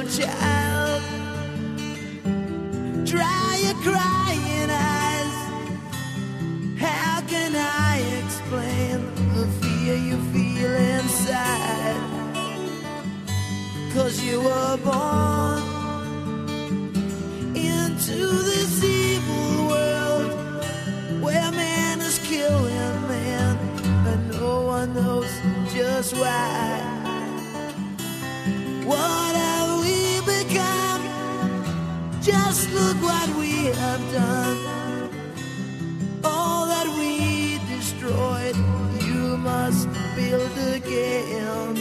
child. Dry your crying eyes. How can I explain the fear you feel inside? 'Cause you were born into this evil world where man is killing man and no one knows just why. What have we become? Just look what we have done. All that we destroyed, you must build again.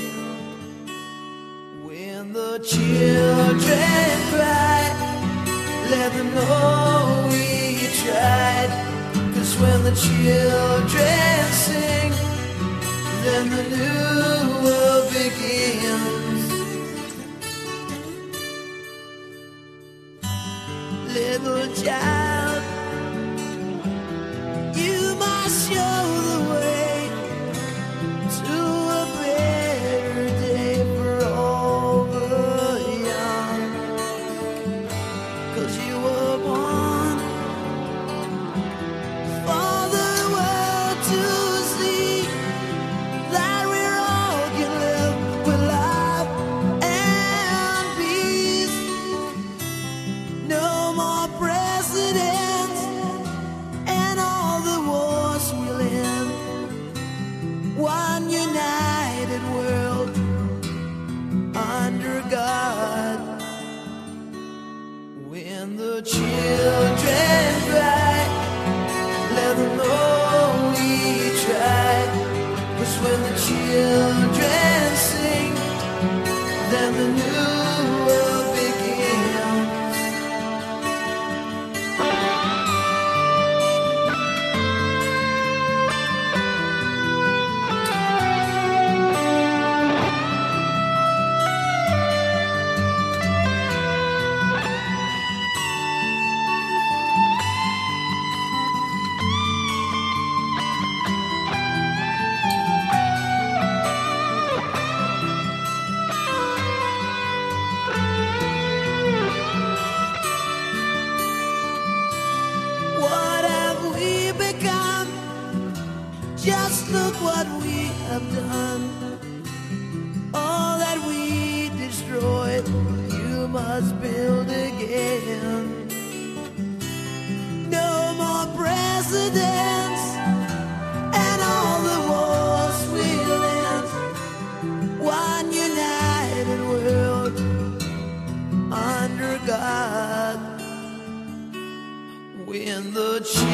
When the children cry, let them know we tried. 'Cause when the children sing, then the new world begins. Little child, you must show the way to a better day for all the young. 'Cause you were born for the world to see that we all can live with love and peace. No more presidents and all the wars we'll end. One united world under God. When the children cry, let them know we tried. 'Cause when the children sing, then the new world begins. What have we become? Just look what we have done. All that we destroyed, you must build again. No more presidents and all the wars we'll end. One united world under God. When the